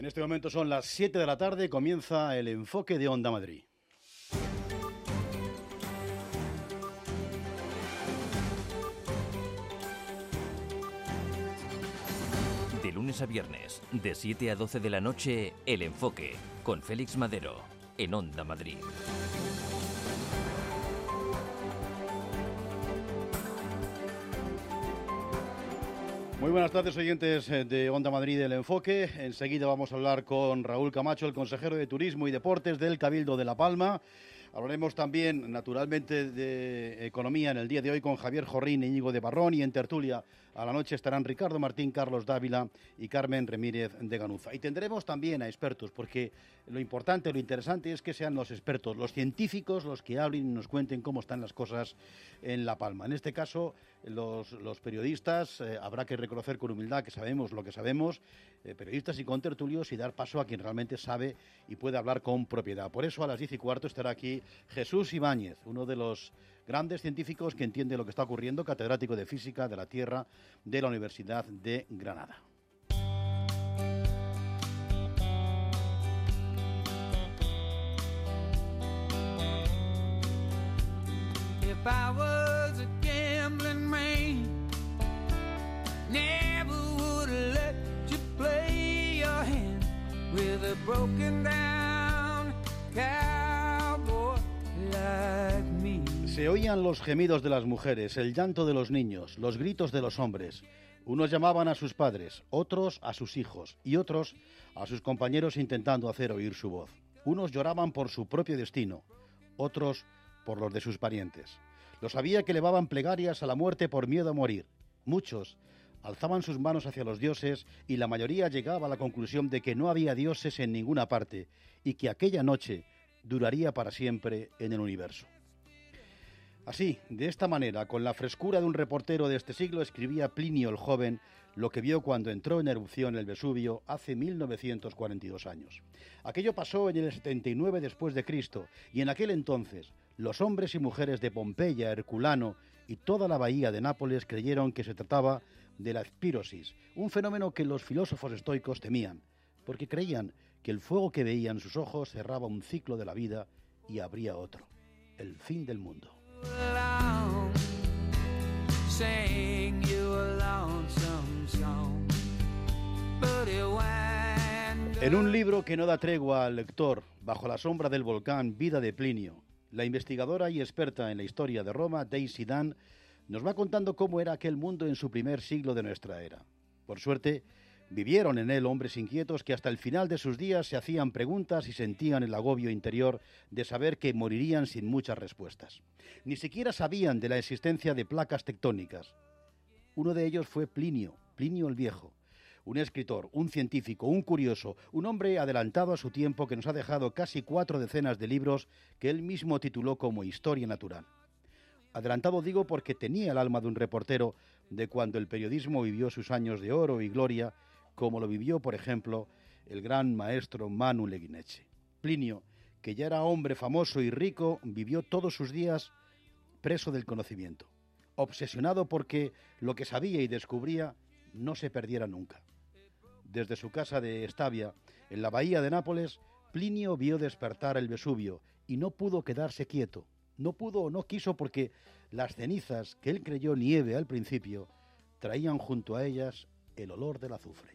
En este momento son las 7 de la tarde, comienza el enfoque de Onda Madrid. De lunes a viernes, de 7 a 12 de la noche, El Enfoque, con Félix Madero, en Onda Madrid. Muy buenas tardes, oyentes de Onda Madrid del Enfoque. Enseguida vamos a hablar con Raúl Camacho, el consejero de Turismo y Deportes del Cabildo de La Palma. Hablaremos también, naturalmente, de economía en el día de hoy con Javier Jorrín e Íñigo de Barrón, y en tertulia a la noche estarán Ricardo Martín, Carlos Dávila y Carmen Remírez de Ganuza. Y tendremos también a expertos, porque lo importante, lo interesante es que sean los expertos, los científicos, los que hablen y nos cuenten cómo están las cosas en La Palma. En este caso, los periodistas, habrá que reconocer con humildad que sabemos lo que sabemos, periodistas y contertulios, y dar paso a quien realmente sabe y puede hablar con propiedad. Por eso a las 10:15 estará aquí Jesús Ibáñez, uno de los grandes científicos que entiende lo que está ocurriendo, catedrático de Física de la Tierra de la Universidad de Granada. If I was a gambling man, never would let you play your hand with a broken down cowboy like me. Se oían los gemidos de las mujeres, el llanto de los niños, los gritos de los hombres. Unos llamaban a sus padres, otros a sus hijos y otros a sus compañeros intentando hacer oír su voz. Unos lloraban por su propio destino, otros por los de sus parientes. Los había que elevaban plegarias a la muerte por miedo a morir. Muchos alzaban sus manos hacia los dioses y la mayoría llegaba a la conclusión de que no había dioses en ninguna parte y que aquella noche duraría para siempre en el universo. Así, de esta manera, con la frescura de un reportero de este siglo, escribía Plinio el Joven lo que vio cuando entró en erupción el Vesubio hace 1942 años. Aquello pasó en el 79 después de Cristo, y en aquel entonces los hombres y mujeres de Pompeya, Herculano y toda la bahía de Nápoles creyeron que se trataba de la espirosis, un fenómeno que los filósofos estoicos temían, porque creían que el fuego que veían sus ojos cerraba un ciclo de la vida y abría otro, el fin del mundo. En un libro que no da tregua al lector, Bajo la sombra del volcán, Vida de Plinio, la investigadora y experta en la historia de Roma, Daisy Dunn, nos va contando cómo era aquel mundo en su primer siglo de nuestra era. Por suerte, vivieron en él hombres inquietos que hasta el final de sus días se hacían preguntas y sentían el agobio interior de saber que morirían sin muchas respuestas. Ni siquiera sabían de la existencia de placas tectónicas. Uno de ellos fue Plinio el Viejo, un escritor, un científico, un curioso, un hombre adelantado a su tiempo que nos ha dejado casi 4 decenas de libros que él mismo tituló como Historia Natural. Adelantado digo porque tenía el alma de un reportero de cuando el periodismo vivió sus años de oro y gloria, como lo vivió, por ejemplo, el gran maestro Manu Leguineche. Plinio, que ya era hombre famoso y rico, vivió todos sus días preso del conocimiento, obsesionado porque lo que sabía y descubría no se perdiera nunca. Desde su casa de Estavia, en la bahía de Nápoles, Plinio vio despertar el Vesubio y no pudo quedarse quieto. No pudo o no quiso porque las cenizas, que él creyó nieve al principio, traían junto a ellas el olor del azufre.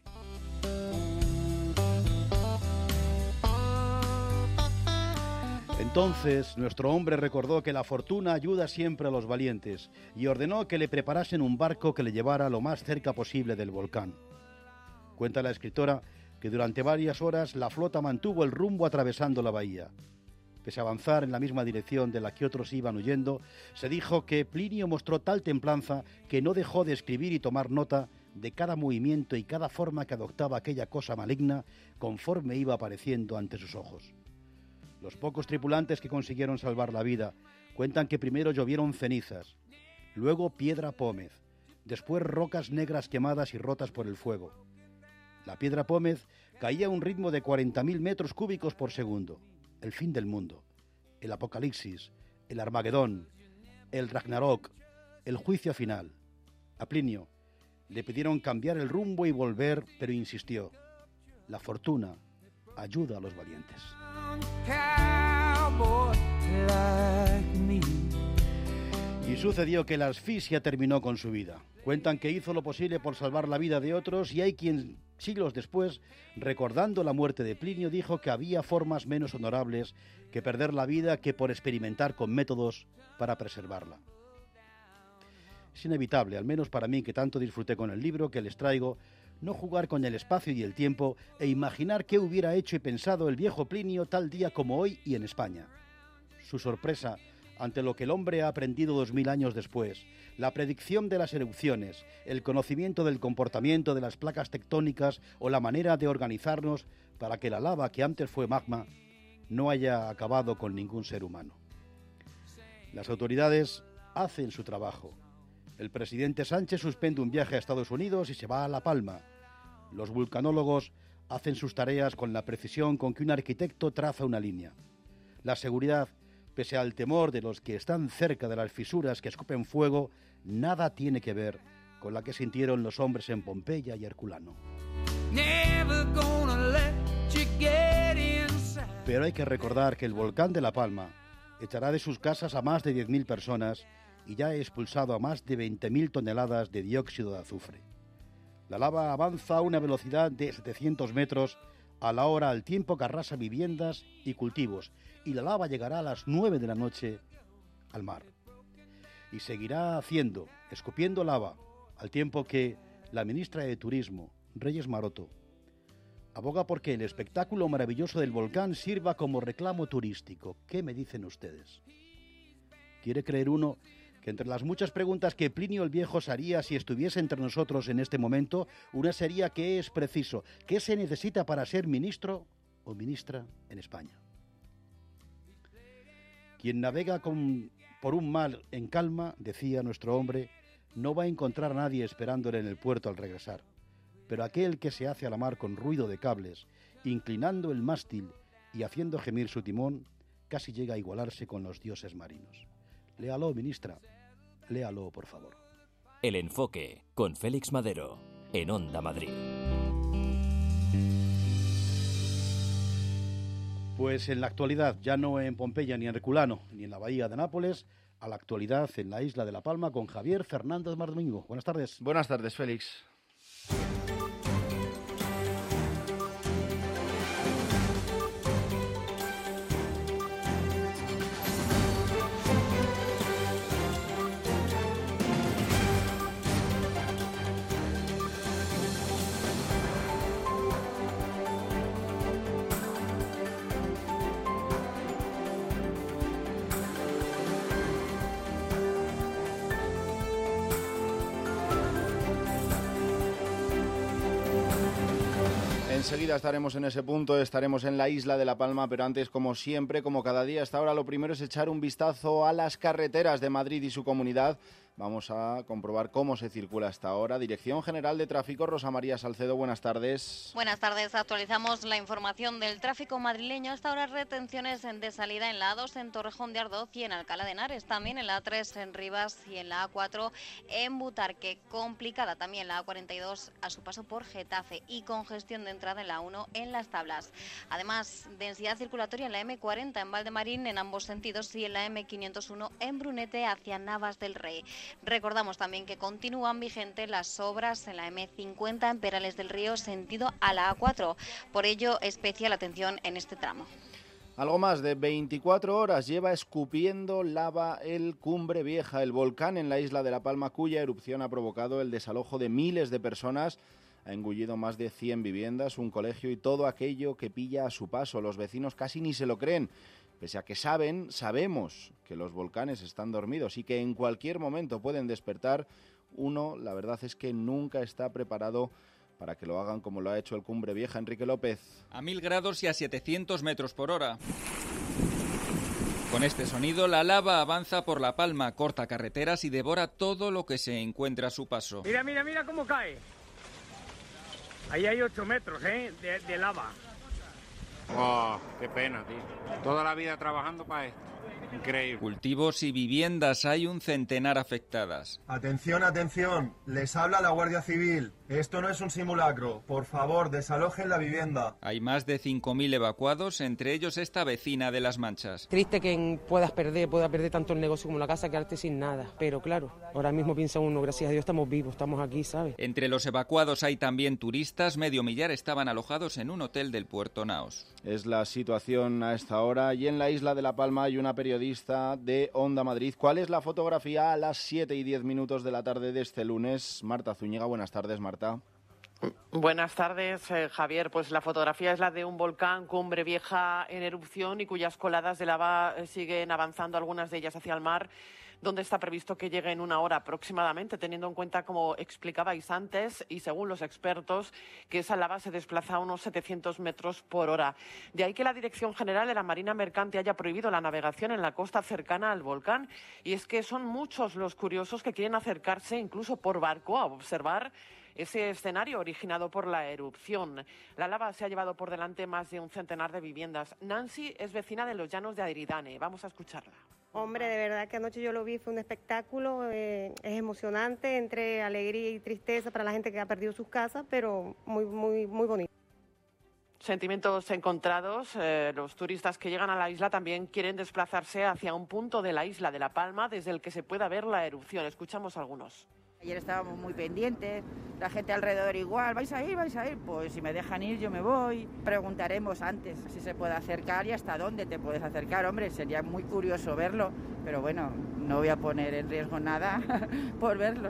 Entonces, nuestro hombre recordó que la fortuna ayuda siempre a los valientes y ordenó que le preparasen un barco que le llevara lo más cerca posible del volcán. Cuenta la escritora que durante varias horas la flota mantuvo el rumbo atravesando la bahía. Pese a avanzar en la misma dirección de la que otros iban huyendo, se dijo que Plinio mostró tal templanza que no dejó de escribir y tomar nota de cada movimiento y cada forma que adoptaba aquella cosa maligna conforme iba apareciendo ante sus ojos. Los pocos tripulantes que consiguieron salvar la vida cuentan que primero llovieron cenizas, luego piedra pómez, después rocas negras quemadas y rotas por el fuego. La piedra pómez caía a un ritmo de 40.000 metros cúbicos por segundo. El fin del mundo, el apocalipsis, el Armagedón, el Ragnarok, el juicio final. A Plinio le pidieron cambiar el rumbo y volver, pero insistió. La fortuna ayuda a los valientes. Cowboy like me. Y sucedió que la asfixia terminó con su vida. Cuentan que hizo lo posible por salvar la vida de otros y hay quien, siglos después, recordando la muerte de Plinio, dijo que había formas menos honorables que perder la vida que por experimentar con métodos para preservarla. Es inevitable, al menos para mí que tanto disfruté con el libro que les traigo, no jugar con el espacio y el tiempo e imaginar qué hubiera hecho y pensado el viejo Plinio tal día como hoy y en España. Su sorpresa ante lo que el hombre ha aprendido 2000 años después, la predicción de las erupciones, el conocimiento del comportamiento de las placas tectónicas o la manera de organizarnos para que la lava que antes fue magma no haya acabado con ningún ser humano. Las autoridades hacen su trabajo. El presidente Sánchez suspende un viaje a Estados Unidos y se va a La Palma. Los vulcanólogos hacen sus tareas con la precisión con que un arquitecto traza una línea. La seguridad, pese al temor de los que están cerca de las fisuras que escupen fuego, nada tiene que ver con la que sintieron los hombres en Pompeya y Herculano. Pero hay que recordar que el volcán de La Palma echará de sus casas a más de 10.000 personas y ya ha expulsado a más de 20.000 toneladas de dióxido de azufre. La lava avanza a una velocidad de 700 metros a la hora, al tiempo que arrasa viviendas y cultivos, y la lava llegará a las 9 de la noche al mar. Y seguirá haciendo, escupiendo lava, al tiempo que la ministra de Turismo, Reyes Maroto, aboga porque el espectáculo maravilloso del volcán sirva como reclamo turístico. ¿Qué me dicen ustedes? ¿Quiere creer uno que entre las muchas preguntas que Plinio el Viejo se haría si estuviese entre nosotros en este momento, una sería qué es preciso, qué se necesita para ser ministro o ministra en España? Quien navega por un mar en calma, decía nuestro hombre, no va a encontrar a nadie esperándole en el puerto al regresar. Pero aquel que se hace a la mar con ruido de cables, inclinando el mástil y haciendo gemir su timón, casi llega a igualarse con los dioses marinos. Léalo, ministra. Léalo, por favor. El Enfoque, con Félix Madero, en Onda Madrid. Pues en la actualidad, ya no en Pompeya ni en Herculano, ni en la bahía de Nápoles, a la actualidad en la isla de La Palma con Javier Fernández Mardomingo. Buenas tardes. Buenas tardes, Félix. Enseguida estaremos en ese punto, estaremos en la isla de La Palma, pero antes, como siempre, como cada día, hasta ahora, lo primero es echar un vistazo a las carreteras de Madrid y su comunidad. Vamos a comprobar cómo se circula hasta ahora. Dirección General de Tráfico, Rosa María Salcedo, buenas tardes. Buenas tardes, actualizamos la información del tráfico madrileño. Hasta ahora retenciones de salida en la A2 en Torrejón de Ardoz y en Alcalá de Henares, también en la A3 en Rivas y en la A4 en Butarque. Complicada también la A42 a su paso por Getafe y congestión de entrada en la 1 en Las Tablas. Además, densidad circulatoria en la M40 en Valdemarín en ambos sentidos y en la M501 en Brunete hacia Navas del Rey. Recordamos también que continúan vigentes las obras en la M50 en Perales del Río sentido a la A4. Por ello, especial atención en este tramo. Algo más de 24 horas lleva escupiendo lava el Cumbre Vieja, el volcán en la isla de La Palma, cuya erupción ha provocado el desalojo de miles de personas. Ha engullido más de 100 viviendas, un colegio y todo aquello que pilla a su paso. Los vecinos casi ni se lo creen. Pese a que sabemos que los volcanes están dormidos y que en cualquier momento pueden despertar, uno, la verdad es que nunca está preparado para que lo hagan como lo ha hecho el Cumbre Vieja. Enrique López. A 1000 grados y a 700 metros por hora. Con este sonido, la lava avanza por La Palma, corta carreteras y devora todo lo que se encuentra a su paso. Mira cómo cae. Ahí hay 8 metros de lava. Oh, qué pena, tío. Toda la vida trabajando para esto. Increíble. Cultivos y viviendas, hay un centenar afectadas. Atención, atención, les habla la Guardia Civil. Esto no es un simulacro. Por favor, desalojen la vivienda. Hay más de 5.000 evacuados, entre ellos esta vecina de Las Manchas. Triste que pueda perder tanto el negocio como la casa, quedarte sin nada. Pero claro, ahora mismo piensa uno, gracias a Dios estamos vivos, estamos aquí, ¿sabes? Entre los evacuados hay también turistas, medio millar estaban alojados en un hotel del puerto Naos. Es la situación a esta hora y en la isla de La Palma hay una periodista de Onda Madrid. ¿Cuál es la fotografía a las 7:10 de la tarde de este lunes? Marta Zúñiga, buenas tardes, Marta. Buenas tardes, Javier. Pues la fotografía es la de un volcán, Cumbre Vieja, en erupción y cuyas coladas de lava siguen avanzando, algunas de ellas hacia el mar, donde está previsto que llegue en una hora aproximadamente, teniendo en cuenta, como explicabais antes, y según los expertos, que esa lava se desplaza a unos 700 metros por hora. De ahí que la Dirección General de la Marina Mercante haya prohibido la navegación en la costa cercana al volcán. Y es que son muchos los curiosos que quieren acercarse, incluso por barco, a observar ese escenario originado por la erupción. La lava se ha llevado por delante más de un centenar de viviendas. Nancy es vecina de los llanos de Aridane. Vamos a escucharla. Hombre, de verdad que anoche yo lo vi, fue un espectáculo, es emocionante, entre alegría y tristeza para la gente que ha perdido sus casas, pero muy bonito. Sentimientos encontrados. Los turistas que llegan a la isla también quieren desplazarse hacia un punto de la isla de La Palma desde el que se pueda ver la erupción. Escuchamos algunos. Ayer estábamos muy pendientes, la gente alrededor igual, ¿vais a ir? Pues si me dejan ir yo me voy. Preguntaremos antes si se puede acercar y hasta dónde te puedes acercar. Hombre, sería muy curioso verlo, pero bueno, no voy a poner en riesgo nada por verlo.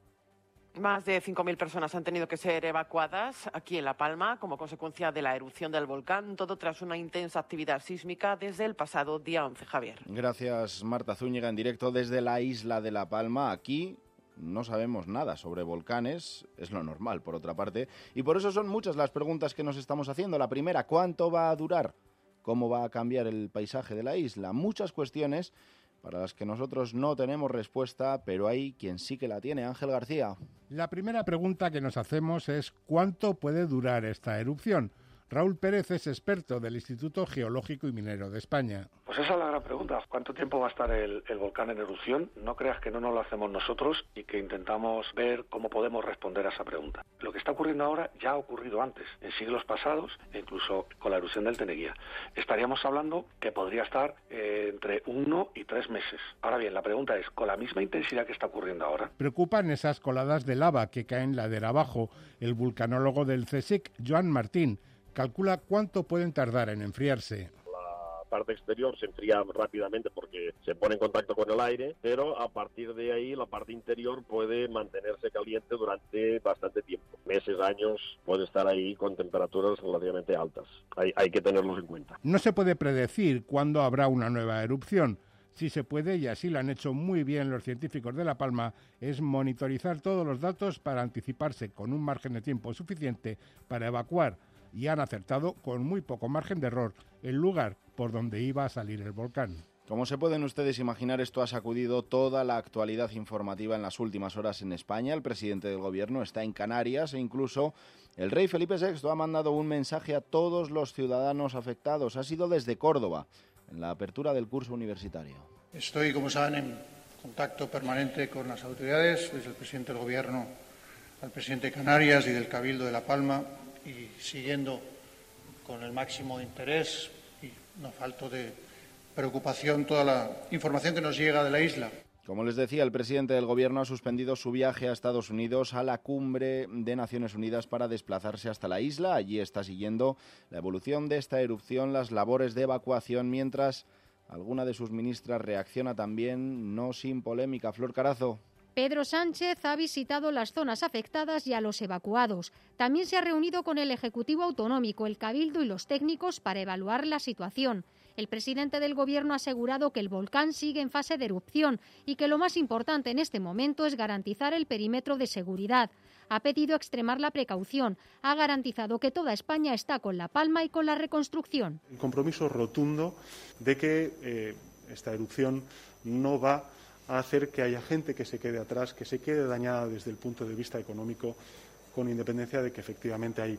Más de 5.000 personas han tenido que ser evacuadas aquí en La Palma como consecuencia de la erupción del volcán, todo tras una intensa actividad sísmica desde el pasado día 11, Javier. Gracias, Marta Zúñiga, en directo desde la isla de La Palma. Aquí no sabemos nada sobre volcanes, es lo normal, por otra parte, y por eso son muchas las preguntas que nos estamos haciendo. La primera, ¿cuánto va a durar? ¿Cómo va a cambiar el paisaje de la isla? Muchas cuestiones para las que nosotros no tenemos respuesta, pero hay quien sí que la tiene. Ángel García. La primera pregunta que nos hacemos es ¿cuánto puede durar esta erupción? Raúl Pérez es experto del Instituto Geológico y Minero de España. Pues esa es la gran pregunta. ¿Cuánto tiempo va a estar el volcán en erupción? No creas que no nos lo hacemos nosotros y que intentamos ver cómo podemos responder a esa pregunta. Lo que está ocurriendo ahora ya ha ocurrido antes, en siglos pasados, e incluso con la erupción del Teneguía. Estaríamos hablando que podría estar entre 1 y 3 meses. Ahora bien, la pregunta es, ¿con la misma intensidad que está ocurriendo ahora? Preocupan esas coladas de lava que caen ladera abajo. El vulcanólogo del CSIC, Joan Martín, calcula cuánto pueden tardar en enfriarse. La parte exterior se enfría rápidamente porque se pone en contacto con el aire, pero a partir de ahí la parte interior puede mantenerse caliente durante bastante tiempo. Meses, años, puede estar ahí con temperaturas relativamente altas. Hay que tenerlos en cuenta. No se puede predecir cuándo habrá una nueva erupción. Si se puede, y así lo han hecho muy bien los científicos de La Palma, es monitorizar todos los datos para anticiparse con un margen de tiempo suficiente para evacuar, y han acertado con muy poco margen de error el lugar por donde iba a salir el volcán. Como se pueden ustedes imaginar, esto ha sacudido toda la actualidad informativa en las últimas horas en España. El presidente del gobierno está en Canarias e incluso el rey Felipe VI ha mandado un mensaje a todos los ciudadanos afectados. Ha sido desde Córdoba, en la apertura del curso universitario. Estoy, como saben, en contacto permanente con las autoridades, desde el presidente del gobierno al presidente de Canarias y del Cabildo de La Palma, y siguiendo con el máximo interés y no falto de preocupación toda la información que nos llega de la isla. Como les decía, el presidente del gobierno ha suspendido su viaje a Estados Unidos a la cumbre de Naciones Unidas para desplazarse hasta la isla. Allí está siguiendo la evolución de esta erupción, las labores de evacuación, mientras alguna de sus ministras reacciona también, no sin polémica. Flor Carazo. Pedro Sánchez ha visitado las zonas afectadas y a los evacuados. También se ha reunido con el Ejecutivo Autonómico, el Cabildo y los técnicos para evaluar la situación. El presidente del Gobierno ha asegurado que el volcán sigue en fase de erupción y que lo más importante en este momento es garantizar el perímetro de seguridad. Ha pedido extremar la precaución. Ha garantizado que toda España está con La Palma y con la reconstrucción. Un compromiso rotundo de que esta erupción no va a hacer que haya gente que se quede atrás, que se quede dañada desde el punto de vista económico, con independencia de que efectivamente hay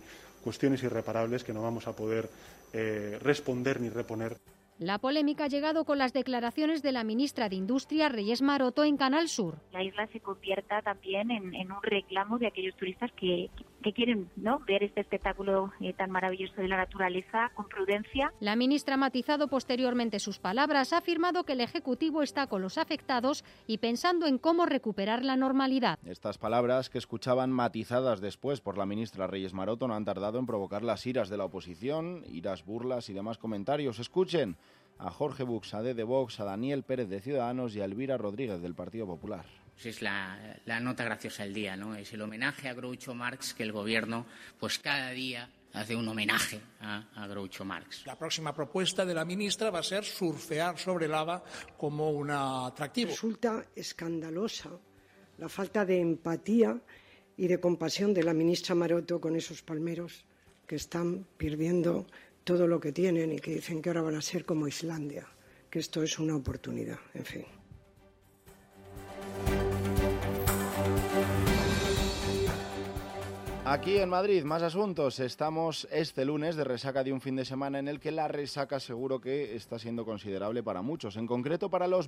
cuestiones irreparables que no vamos a poder responder ni reponer. La polémica ha llegado con las declaraciones de la ministra de Industria, Reyes Maroto, en Canal Sur. La isla se convierta también en un reclamo de aquellos turistas que quieren, ¿no?, ver este espectáculo tan maravilloso de la naturaleza con prudencia. La ministra ha matizado posteriormente sus palabras, ha afirmado que el Ejecutivo está con los afectados y pensando en cómo recuperar la normalidad. Estas palabras, que escuchaban matizadas después por la ministra Reyes Maroto, no han tardado en provocar las iras de la oposición, iras, burlas y demás comentarios. Escuchen a Jorge Buxade de Vox, a Daniel Pérez de Ciudadanos y a Elvira Rodríguez del Partido Popular. Es la nota graciosa del día, ¿no? Es el homenaje a Groucho Marx que el Gobierno, pues cada día hace un homenaje a Groucho Marx. La próxima propuesta de la ministra va a ser surfear sobre lava como un atractivo. Resulta escandalosa la falta de empatía y de compasión de la ministra Maroto con esos palmeros que están perdiendo todo lo que tienen y que dicen que ahora van a ser como Islandia, que esto es una oportunidad, en fin. Aquí en Madrid, más asuntos. Estamos este lunes de resaca de un fin de semana en el que la resaca seguro que está siendo considerable para muchos, en concreto para los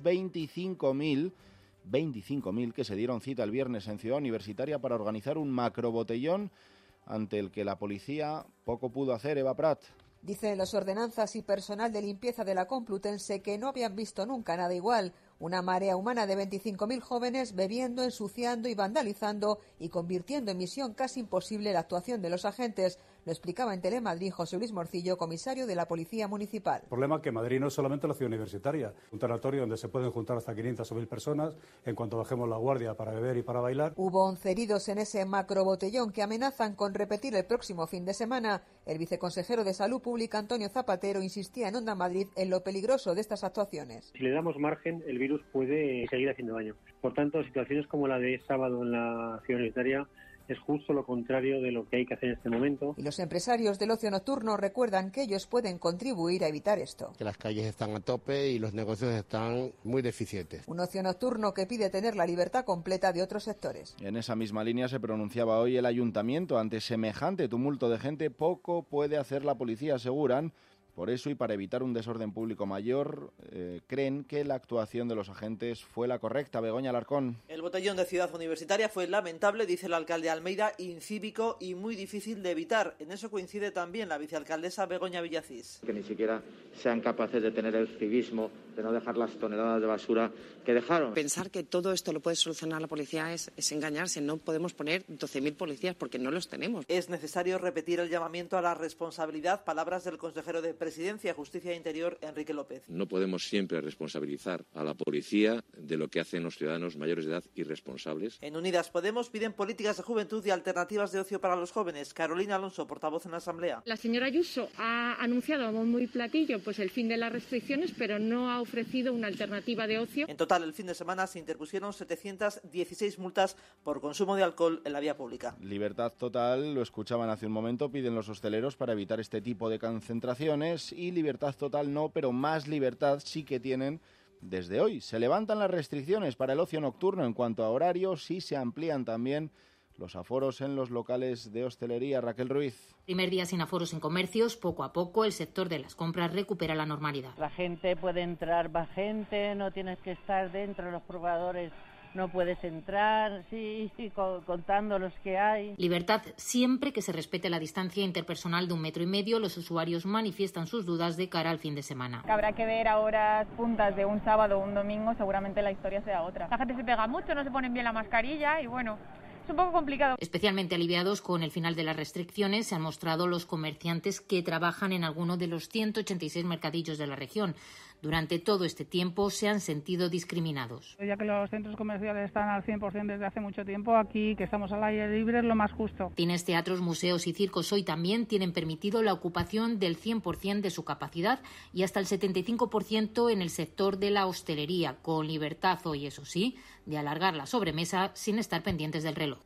25.000 que se dieron cita el viernes en Ciudad Universitaria para organizar un macrobotellón ante el que la policía poco pudo hacer. Eva Prat. Dicen los ordenanzas y personal de limpieza de la Complutense que no habían visto nunca nada igual. Una marea humana de 25.000 jóvenes bebiendo, ensuciando y vandalizando y convirtiendo en misión casi imposible la actuación de los agentes. Lo explicaba en Telemadrid José Luis Morcillo, comisario de la Policía Municipal. El problema es que Madrid no es solamente la ciudad universitaria, un territorio donde se pueden juntar hasta 500 o 1.000 personas en cuanto bajemos la guardia para beber y para bailar. Hubo 11 heridos en ese macrobotellón que amenazan con repetir el próximo fin de semana. El viceconsejero de Salud Pública, Antonio Zapatero, insistía en Onda Madrid en lo peligroso de estas actuaciones. Si le damos margen, el virus puede seguir haciendo daño. Por tanto, situaciones como la de sábado en la ciudad universitaria es justo lo contrario de lo que hay que hacer en este momento. Y los empresarios del ocio nocturno recuerdan que ellos pueden contribuir a evitar esto. Que las calles están a tope y los negocios están muy deficientes. Un ocio nocturno que pide tener la libertad completa de otros sectores. En esa misma línea se pronunciaba hoy el ayuntamiento. Ante semejante tumulto de gente, poco puede hacer la policía, aseguran. Por eso, y para evitar un desorden público mayor, creen que la actuación de los agentes fue la correcta. Begoña Alarcón. El botellón de Ciudad Universitaria fue lamentable, dice el alcalde Almeida, incívico y muy difícil de evitar. En eso coincide también la vicealcaldesa Begoña Villacís. Que ni siquiera sean capaces de tener el civismo, de no dejar las toneladas de basura que dejaron. Pensar que todo esto lo puede solucionar la policía es engañarse. No podemos poner 12.000 policías porque no los tenemos. Es necesario repetir el llamamiento a la responsabilidad, palabras del consejero de Presidencia, Justicia e Interior, Enrique López. No podemos siempre responsabilizar a la policía de lo que hacen los ciudadanos mayores de edad irresponsables. En Unidas Podemos piden políticas de juventud y alternativas de ocio para los jóvenes. Carolina Alonso, portavoz en la Asamblea. La señora Ayuso ha anunciado a bombo y platillo pues el fin de las restricciones, pero no ha ofrecido una alternativa de ocio. En total, el fin de semana se interpusieron 716 multas por consumo de alcohol en la vía pública. Libertad total, lo escuchaban hace un momento, piden los hosteleros para evitar este tipo de concentraciones, y libertad total no, pero más libertad sí que tienen desde hoy. Se levantan las restricciones para el ocio nocturno en cuanto a horarios y se amplían también los aforos en los locales de hostelería. Raquel Ruiz. Primer día sin aforos en comercios, poco a poco el sector de las compras recupera la normalidad. La gente puede entrar, va gente, no tienes que estar dentro, los probadores no puedes entrar, sí, contando los que hay. Libertad siempre que se respete la distancia interpersonal de 1,5 metros. Los usuarios manifiestan sus dudas de cara al fin de semana. Habrá que ver a horas puntas de un sábado o un domingo, seguramente la historia sea otra. La gente se pega mucho, no se ponen bien la mascarilla y bueno, es un poco complicado. Especialmente aliviados con el final de las restricciones se han mostrado los comerciantes que trabajan en alguno de los 186 mercadillos de la región. Durante todo este tiempo se han sentido discriminados. Ya que los centros comerciales están al 100% desde hace mucho tiempo, aquí que estamos al aire libre es lo más justo. Cines, teatros, museos y circos hoy también tienen permitido la ocupación del 100% de su capacidad y hasta el 75% en el sector de la hostelería, con libertad hoy, eso sí, de alargar la sobremesa sin estar pendientes del reloj.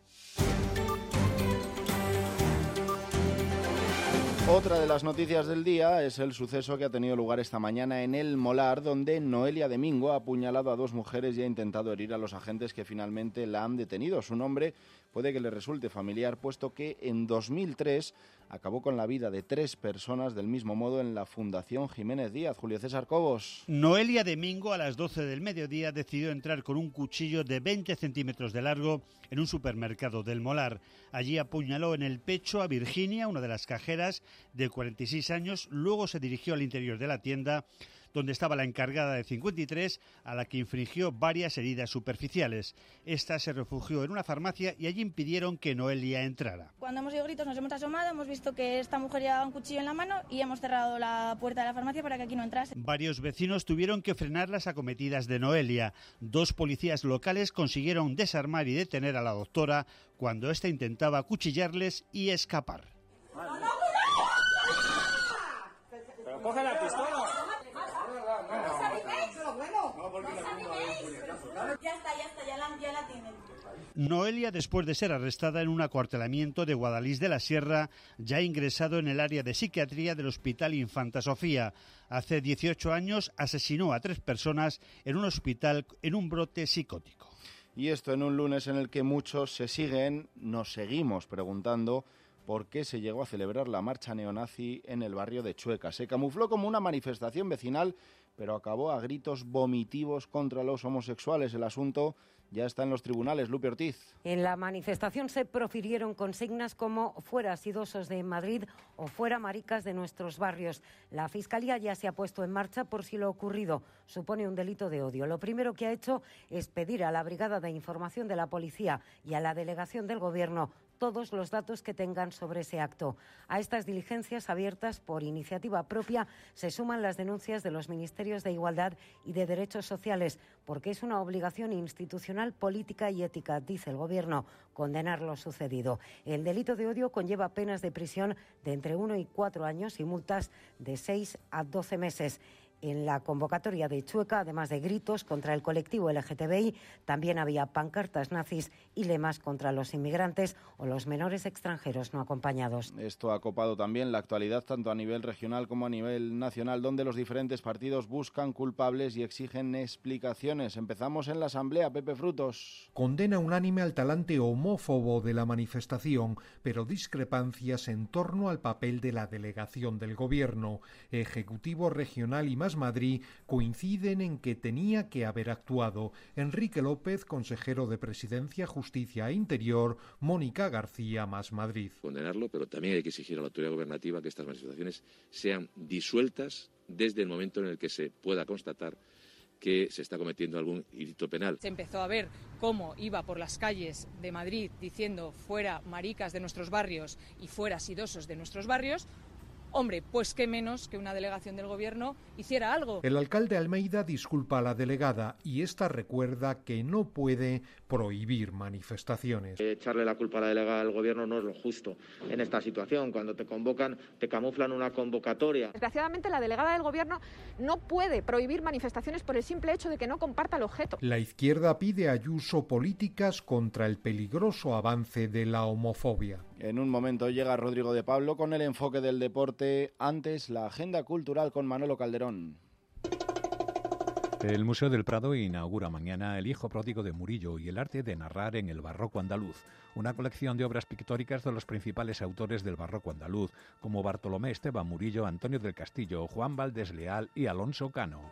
Otra de las noticias del día es el suceso que ha tenido lugar esta mañana en El Molar, donde Noelia Domingo ha apuñalado a 2 mujeres y ha intentado herir a los agentes que finalmente la han detenido. Su nombre puede que le resulte familiar, puesto que en 2003 acabó con la vida de 3 personas del mismo modo en la Fundación Jiménez Díaz. Julio César Cobos. Noelia Domingo, a las 12 del mediodía, decidió entrar con un cuchillo de 20 centímetros de largo en un supermercado del Molar. Allí apuñaló en el pecho a Virginia, una de las cajeras, de 46 años. Luego se dirigió al interior de la tienda, donde estaba la encargada de 53, a la que infligió varias heridas superficiales. Esta se refugió en una farmacia y allí impidieron que Noelia entrara. Cuando hemos oído gritos nos hemos asomado, hemos visto que esta mujer llevaba un cuchillo en la mano y hemos cerrado la puerta de la farmacia para que aquí no entrase. Varios vecinos tuvieron que frenar las acometidas de Noelia. 2 policías locales consiguieron desarmar y detener a la doctora cuando ésta intentaba acuchillarles y escapar. Pero coge la pistola. Ya la tienen. Noelia, después de ser arrestada en un acuartelamiento de Guadalís de la Sierra, ya ha ingresado en el área de psiquiatría del Hospital Infanta Sofía. Hace 18 años asesinó a 3 personas en un hospital en un brote psicótico. Y esto en un lunes en el que muchos nos seguimos preguntando por qué se llegó a celebrar la marcha neonazi en el barrio de Chueca. Se camufló como una manifestación vecinal, pero acabó a gritos vomitivos contra los homosexuales. El asunto ya está en los tribunales. Lupe Ortiz. En la manifestación se profirieron consignas como fuera sidosos de Madrid o fuera maricas de nuestros barrios. La Fiscalía ya se ha puesto en marcha por si lo ocurrido supone un delito de odio. Lo primero que ha hecho es pedir a la Brigada de Información de la Policía y a la Delegación del Gobierno todos los datos que tengan sobre ese acto. A estas diligencias abiertas por iniciativa propia se suman las denuncias de los Ministerios de Igualdad y de Derechos Sociales, porque es una obligación institucional, política y ética, dice el Gobierno, condenar lo sucedido. El delito de odio conlleva penas de prisión de entre 1 y 4 años y multas de 6 a 12 meses. En la convocatoria de Chueca, además de gritos contra el colectivo LGTBI, también había pancartas nazis y lemas contra los inmigrantes o los menores extranjeros no acompañados. Esto ha copado también la actualidad tanto a nivel regional como a nivel nacional, donde los diferentes partidos buscan culpables y exigen explicaciones. Empezamos en la Asamblea. Pepe Frutos. Condena unánime al talante homófobo de la manifestación, pero discrepancias en torno al papel de la delegación del Gobierno. Ejecutivo regional y más Madrid coinciden en que tenía que haber actuado. Enrique López, consejero de Presidencia, Justicia e Interior, Mónica García, Más Madrid. Condenarlo, pero también hay que exigir a la autoridad gubernativa que estas manifestaciones sean disueltas desde el momento en el que se pueda constatar que se está cometiendo algún ilícito penal. Se empezó a ver cómo iba por las calles de Madrid diciendo fuera maricas de nuestros barrios y fuera sidosos de nuestros barrios. Hombre, pues qué menos que una delegación del Gobierno hiciera algo. El alcalde Almeida disculpa a la delegada y esta recuerda que no puede prohibir manifestaciones. Echarle la culpa a la delegada del Gobierno no es lo justo en esta situación. Cuando te convocan, te camuflan una convocatoria. Desgraciadamente, la delegada del Gobierno no puede prohibir manifestaciones por el simple hecho de que no comparta el objeto. La izquierda pide a Ayuso políticas contra el peligroso avance de la homofobia. En un momento llega Rodrigo de Pablo con el enfoque del deporte. Antes, la agenda cultural con Manolo Calderón. El Museo del Prado inaugura mañana El hijo pródigo de Murillo y el arte de narrar en el barroco andaluz, una colección de obras pictóricas de los principales autores del barroco andaluz, como Bartolomé Esteban Murillo, Antonio del Castillo, Juan Valdés Leal y Alonso Cano.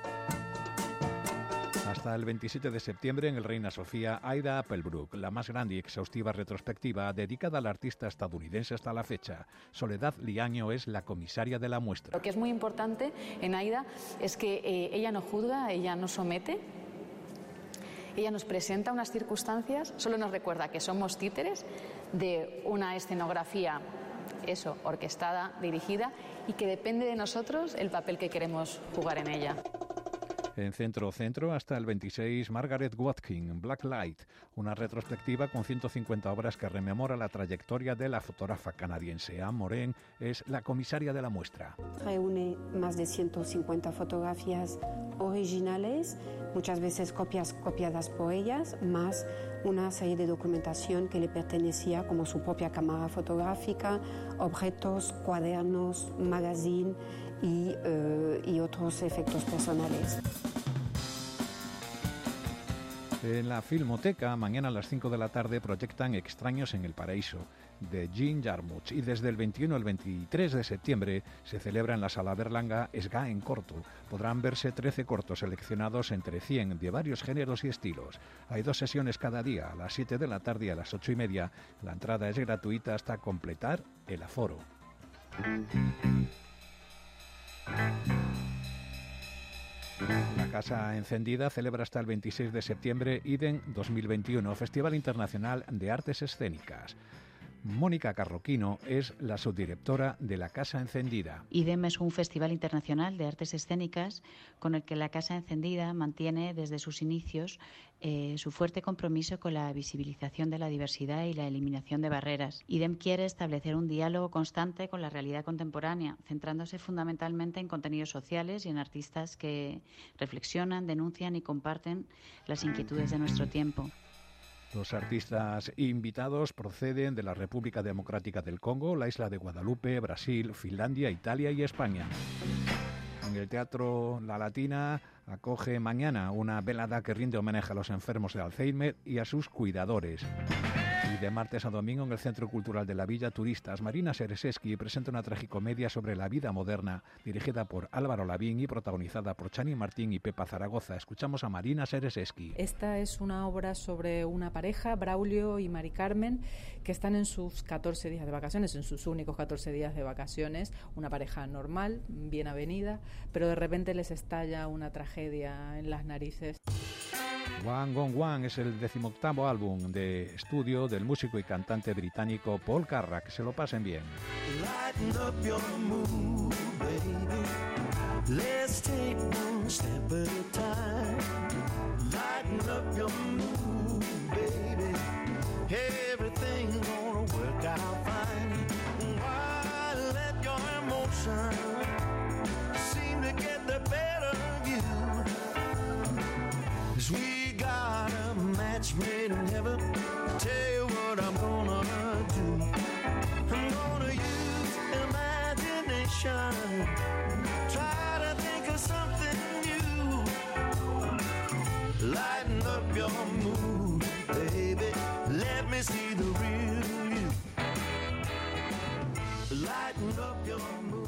Hasta el 27 de septiembre en el Reina Sofía, Aida Appelbrook, la más grande y exhaustiva retrospectiva dedicada al artista estadounidense hasta la fecha. Soledad Liaño es la comisaria de la muestra. Lo que es muy importante en Aida es que ella no juzga, ella no somete. Ella nos presenta unas circunstancias, solo nos recuerda que somos títeres de una escenografía, orquestada, dirigida, y que depende de nosotros el papel que queremos jugar en ella. En Centro hasta el 26, Margaret Watkin, Black Light, una retrospectiva con 150 obras que rememora la trayectoria de la fotógrafa canadiense. Anne Morin es la comisaria de la muestra. Reúne más de 150 fotografías originales, muchas veces copiadas por ellas, más una serie de documentación que le pertenecía como su propia cámara fotográfica, objetos, cuadernos, magazine y otros efectos personales. En la Filmoteca, mañana a las 5 de la tarde, proyectan Extraños en el Paraíso. de Jean Jarmusch. Y desde el 21 al 23 de septiembre se celebra en la Sala Berlanga Esga en corto. Podrán verse 13 cortos seleccionados entre 100 de varios géneros y estilos. Hay 2 sesiones cada día, a las 7 de la tarde y a las 8:30. La entrada es gratuita hasta completar el aforo. La Casa Encendida celebra hasta el 26 de septiembre IDEN 2021, Festival Internacional de Artes Escénicas. Mónica Carroquino es la subdirectora de la Casa Encendida. IDEM es un festival internacional de artes escénicas con el que la Casa Encendida mantiene desde sus inicios su fuerte compromiso con la visibilización de la diversidad y la eliminación de barreras. IDEM quiere establecer un diálogo constante con la realidad contemporánea, centrándose fundamentalmente en contenidos sociales y en artistas que reflexionan, denuncian y comparten las inquietudes de nuestro tiempo. Los artistas invitados proceden de la República Democrática del Congo, la isla de Guadalupe, Brasil, Finlandia, Italia y España. En el Teatro La Latina acoge mañana una velada que rinde homenaje a los enfermos de Alzheimer y a sus cuidadores. Y de martes a domingo en el Centro Cultural de la Villa Turistas, Marina Sereseski presenta una tragicomedia sobre la vida moderna, dirigida por Álvaro Lavín y protagonizada por Chani Martín y Pepa Zaragoza. Escuchamos a Marina Sereseski. Esta es una obra sobre una pareja, Braulio y Mari Carmen, que están en sus 14 días de vacaciones, en sus únicos 14 días de vacaciones, una pareja normal, bien avenida, pero de repente les estalla una tragedia en las narices. One Gone One es el 18º álbum de estudio del músico y cantante británico Paul Carrack. Se lo pasen bien. Lighten up your mood, baby. Let's take one step at a time. Lighten up your mood, baby. Everything's gonna work out fine. Why let your emotions seem to get the better of you? 'Cause we got a match made in heaven. Tell you what I'm gonna do. I'm gonna use imagination. Try to think of something new. Lighten up your mood, baby. Let me see the real you. Lighten up your mood.